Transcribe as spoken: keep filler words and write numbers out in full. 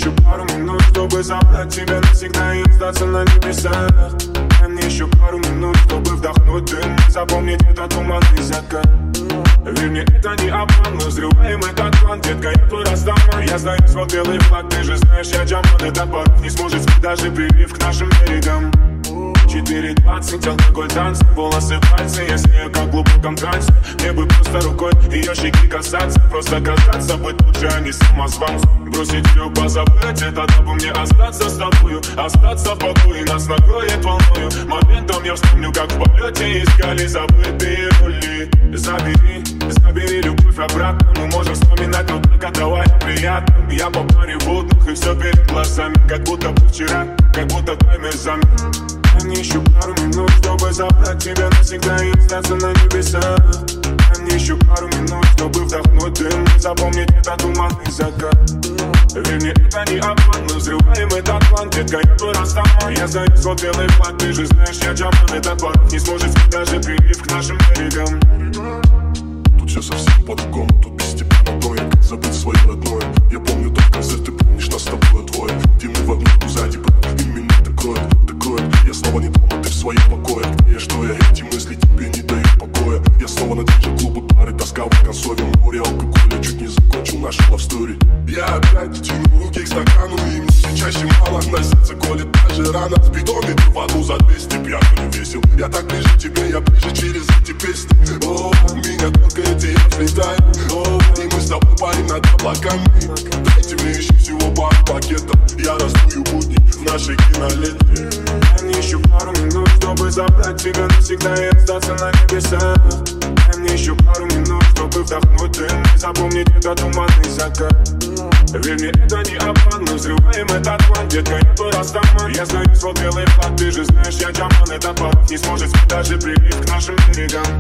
еще пару минут, чтобы забрать тебя навсегда и остаться на небесах. Дай мне еще пару минут, чтобы вдохнуть дым и запомнить этот туманный закат. Верь мне, это не обман, мы взрываем этот план. Детка, я твой Растаман. Я знаю свой белый флаг, ты же знаешь, я Джаман. Этот порыв не сможет скрыть даже прилив к нашим берегам. Четыре двадцать, алкоголь, танцы, волосы, пальцы. Я с нею как в глубоком трансе. Мне бы просто рукой ее щеки касаться. Просто казаться, быть лучше, а не самозванцем. Бросить ее, позабыть, это дабы мне остаться с тобою. Остаться в покое, нас накроет волною. Моментом я вспомню, как в полете искали забытые рули. Забери, забери любовь обратно. Мы можем вспоминать, но только давай приятно. Я по паре водных и все перед глазами. Как будто бы вчера, как будто таймер замер. Дай мне еще пару минут, чтобы забрать тебя навсегда и остаться на небесах. Дай мне еще пару минут, чтобы вдохнуть дым и запомнить этот туманный закат. Верь мне, это не обман, мы взрываем этот план. Детка, я твой Растаман. Я знаю свой белый флаг, ты же знаешь, я Джаман. Этот порыв не сможет скрыть даже прилив к нашим берегам. Тут все совсем по-другому, тут без тебя родное. Как забыть свое родное? Я помню тот концерт, ты помнишь нас с тобой двое. Где мы в обнимку сзади, брат, и меня так кроет, так кроет. Я снова не дома, ты в своем покое. Где я, что я, эти мысли тебе не дают покоя. Я снова на диджей-клубу пары, тоска в консоли. Море алкоголя, чуть не закончил нашу love story. Я опять тяну руки к стакану, и мне все чаще мало. На сердце колет даже рана. В бидоне ты в одну за двести, пьяну не весел. Я так ближе к тебе, я ближе через эти песни. О, меня только эти я взлетаю. О, и мы с тобой парим над облаками. Дайте мне еще всего пару пакетов. Я раздую будни в нашей кинолетке. Дай мне еще пару минут, чтобы забрать тебя навсегда и остаться на небесах. Дай мне еще пару минут, чтобы вдохнуть дым и запомнить этот туманный закат. Верь мне, это не обман, мы взрываем этот план. Детка, я твой Растаман. Я знаю свой белый флаг, ты же знаешь, я Джаман. Этот порыв не сможет скрыть даже прилив к нашим берегам.